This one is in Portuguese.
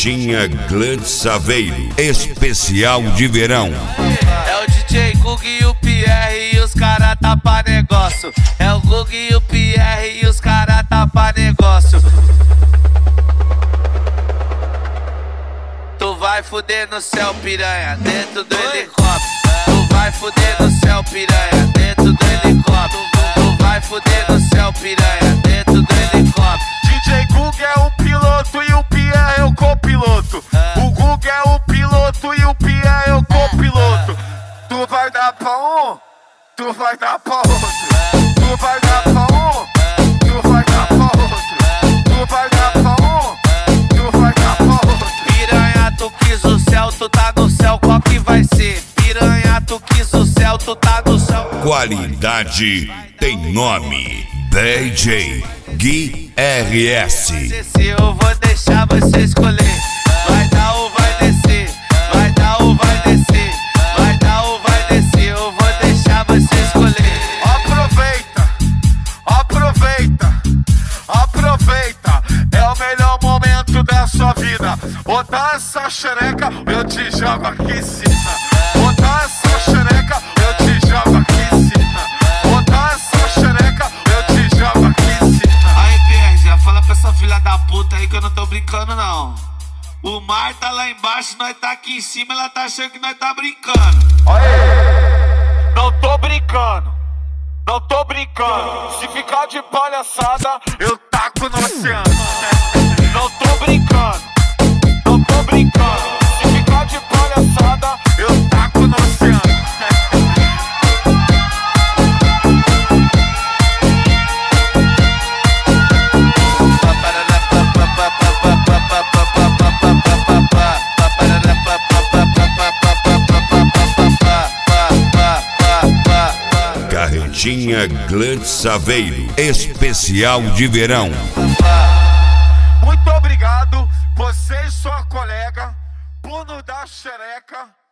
Carretinha Glant Saveiro, especial de verão. É o DJ Gug e o Pierre e os cara tapa negócio. É o Gug e o Pierre e os cara tapa negócio. Tu vai fuder no céu, piranha, dentro do helicóptero. Tu vai fuder no céu, piranha, dentro do helicóptero. Tu vai fuder no céu, piranha, dentro do helicóptero. DJ Gug é o piloto e o Pierre é o copiloto. O Gug é o piloto e o Pierre é o copiloto. Tu vai dar pra um, tu vai dar pra outro. Tu vai dar pra um, tu vai dar pra outro. Tu vai dar pra um, tu vai dar pra outro. Piranha, tu quis o céu, tu tá no céu, qual que vai ser? Piranha, tu quis o céu, tu tá no céu. Qualidade tem nome. DJ Gui RS. Eu vou deixar você escolher. Vai dar ou vai descer? Vai dar ou vai descer? Vai dar ou vai descer? Eu vou deixar você escolher. Aproveita, aproveita, aproveita. É o melhor momento da sua vida. Botar essa xereca, eu te jogo aqui em cima. Botar essa xereca, eu te jogo aqui em cima. Botar essa xereca, eu te jogo aqui em cima. Aí, Berja, fala pra essa filha da puta aí que eu não tô brincando, não. O mar tá lá embaixo, nós tá aqui em cima, ela tá achando que nós tá brincando. Aê! Não tô brincando, não tô brincando. Se ficar de palhaçada, eu taco no oceano. Não tô brincando, não tô brincando. Se ficar de palhaçada, eu taco no oceano. Carretinha Glant Saveiro, especial de verão. Muito obrigado, você e sua colega, por nos dar xereca.